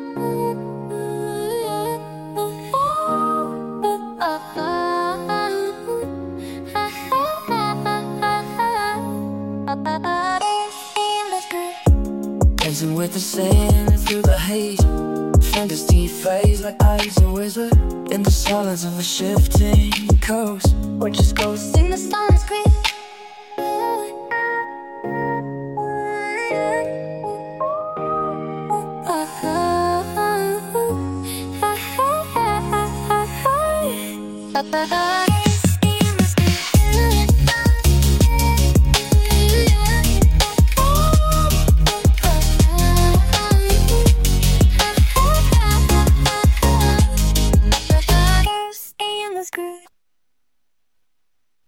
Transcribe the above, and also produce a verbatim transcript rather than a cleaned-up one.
Dancing with the sand through the haze, fingers deep phase like eyes a wizard in the silence of a shifting coast. Or just ghosts in the sun's green.